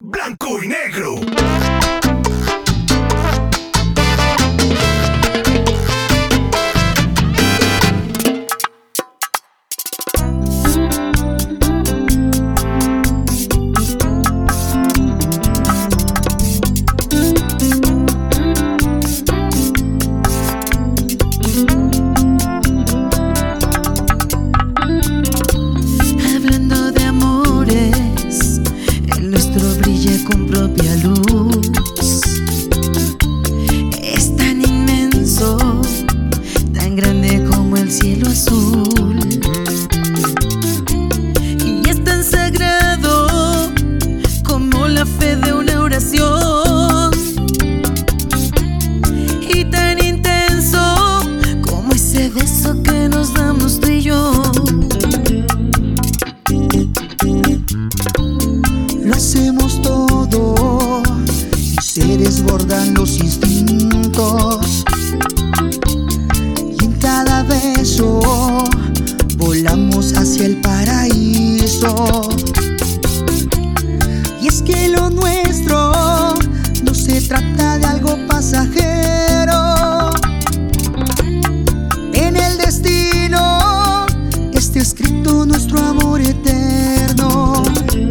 Blanco y negro. Hablando de amores, el nuestro brilla con propia luz. Es tan inmenso, tan grande como el cielo azul, y es tan sagrado como la fe de una oración, y tan intenso como ese beso que nos damos tú y yo. Lo hacemos todo y se desbordan los instintos, y en cada beso volamos hacia el paraíso. Y es que lo nuestro no se trata de algo pasajero. En el destino está escrito nuestro amor eterno.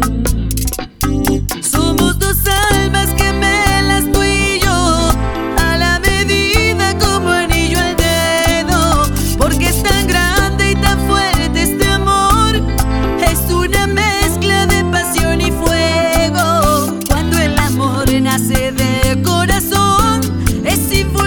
Somos dos almas gemelas, tú y yo, a la medida como anillo al dedo, porque es tan grande y tan fuerte este amor. Es una mezcla de pasión y fuego. Cuando el amor nace del corazón, es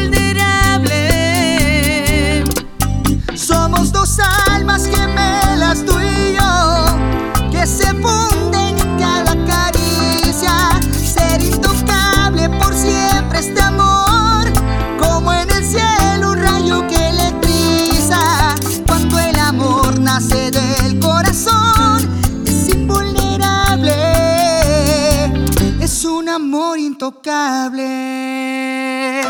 invulnerable. Somos dos almas gemelas, tú y yo, que se funden en cada caricia. Ser intocable por siempre este amor, como en el cielo un rayo que electriza. Cuando el amor nace del corazón, es invulnerable. Es un amor intocable.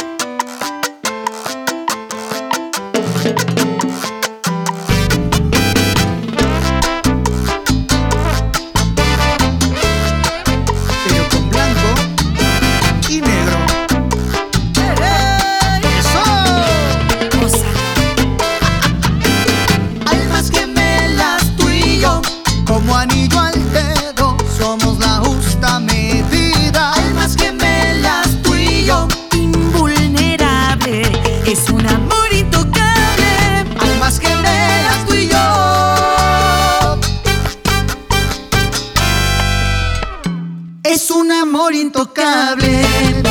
Pero con blanco y negro. ¡Eso! Almas gemelas, tú y yo, como anillo al dedo, somos la justa medida. Almas gemelas, tú y yo, Invulnerable, es un amor intocable. almas gemelas, tú y yo. Es un amor intocable.